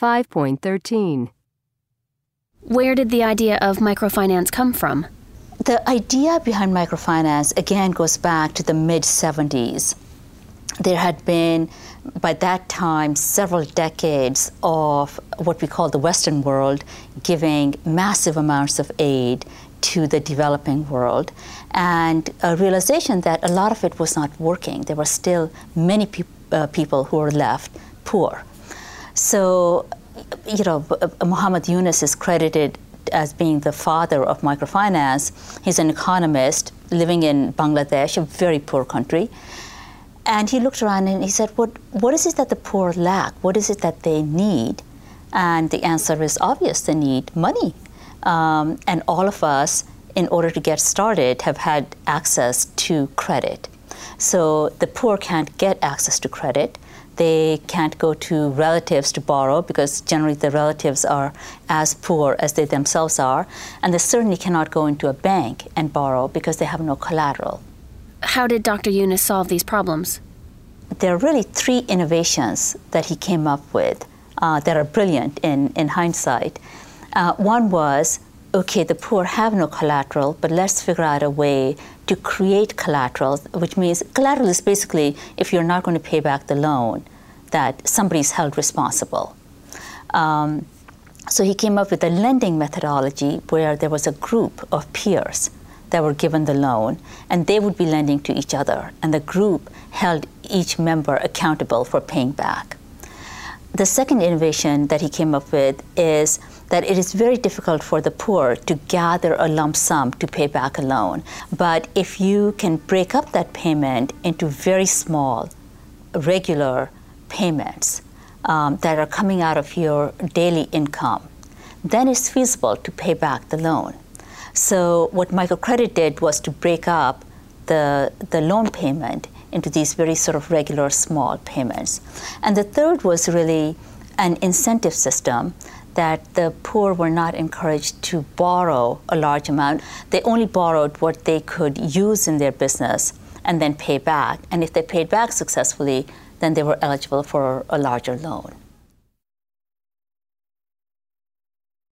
5.13. Where did the idea of microfinance come from? The idea behind microfinance, again, goes back to the mid-70s. There had been, by that time, several decades of what we call the Western world giving massive amounts of aid to the developing world, and a realization that a lot of it was not working. There were still many people who were left poor. So, Muhammad Yunus is credited as being the father of microfinance. He's an economist living in Bangladesh, a very poor country. And he looked around and he said, what is it that the poor lack? What is it that they need? And the answer is obvious: they need money. And all of us, in order to get started, have had access to credit. So the poor can't get access to credit. They can't go to relatives to borrow because generally the relatives are as poor as they themselves are. And they certainly cannot go into a bank and borrow because they have no collateral. How did Dr. Yunus solve these problems? There are really three innovations that he came up with that are brilliant in hindsight. One was, okay, the poor have no collateral, but let's figure out a way to create collateral, which means collateral is basically if you're not going to pay back the loan, that somebody's held responsible. So he came up with a lending methodology where there was a group of peers that were given the loan, and they would be lending to each other, and the group held each member accountable for paying back. The second innovation that he came up with is that it is very difficult for the poor to gather a lump sum to pay back a loan. But if you can break up that payment into very small, regular payments that are coming out of your daily income, then it's feasible to pay back the loan. So what microcredit did was to break up the loan payment into these very sort of regular small payments. And the third was really an incentive system that the poor were not encouraged to borrow a large amount. They only borrowed what they could use in their business and then pay back. And if they paid back successfully, then they were eligible for a larger loan.